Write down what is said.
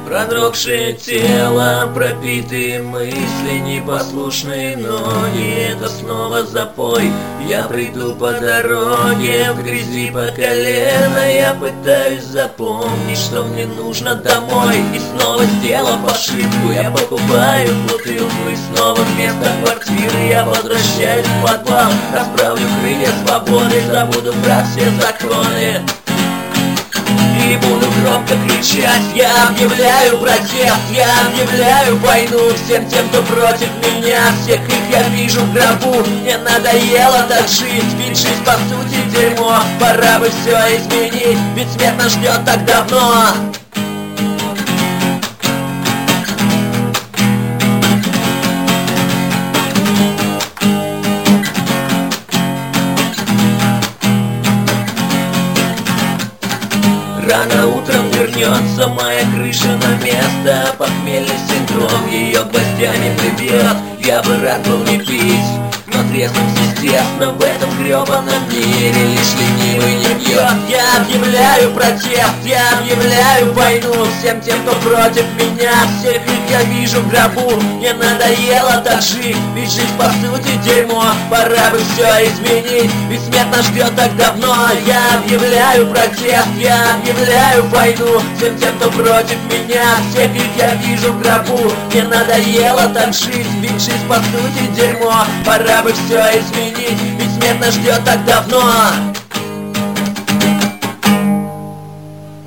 Продрогшее тело, пропитые мысли, непослушные ноги. Это снова запой. Я приду по дороге, в грязи по колено. Я пытаюсь запомнить, что мне нужно домой. И снова сделав ошибку, я покупаю бутылку. И снова вместо квартиры я возвращаюсь в подвал. Расправлю крылья свободы, забуду про все законы. И буду громко кричать: я объявляю протест, я объявляю войну всем тем, кто против меня. Всех их я вижу в гробу. Мне надоело так жить, ведь жизнь по сути дерьмо. Пора бы все изменить, ведь смерть нас ждет так давно. Рано утром вернется моя крыша на место. Похмельный синдром ее гвоздями прибьет. Я бы рад был не пить, но трезвым естественно в этом гребаном мире лишь ленивый не пьет. Я объявляю протест, я объявляю войну всем тем, кто против меня. Всех их я вижу в гробу. Мне надоело так жить, ведь жизнь по сути дерьмо. Пора бы все изменить, ведь смерть нас ждет так давно. Я объявляю протест, я объявляю войну всем тем, кто против меня. Всех их я вижу в гробу. Мне надоело так жить, ведь жизнь по сути дерьмо. Пора бы все изменить, ведь смерть нас ждет так давно.